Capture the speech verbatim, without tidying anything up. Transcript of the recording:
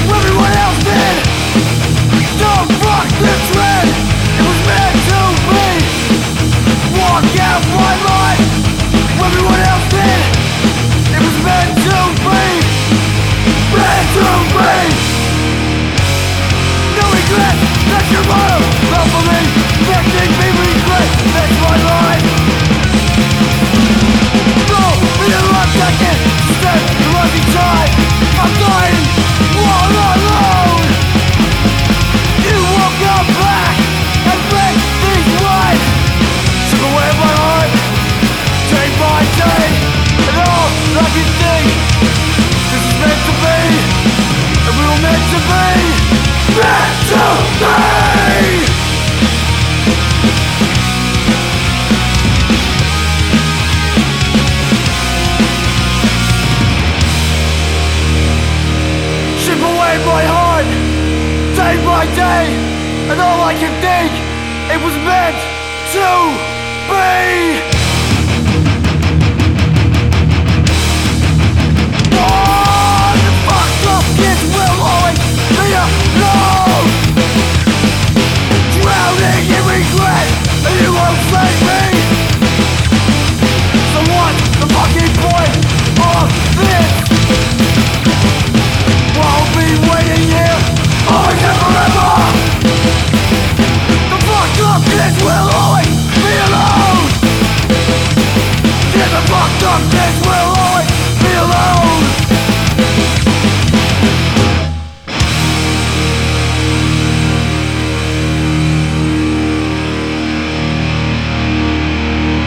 everyone else did. Don't fuck the trend. It was meant to be. Walk out my life, everyone else did. It was meant to be. Meant to be. No regret, that's your motto. Love for me, making me regret. That's my life. No, we didn't love second. Step the lucky time. I'm dying all alone. You woke up back and break these lies. Took away my heart, day by day. And all I can think, this is meant to be. And we were meant to be. Meant to be. Strip away my heart, day by day. And all I can think, it was meant to be.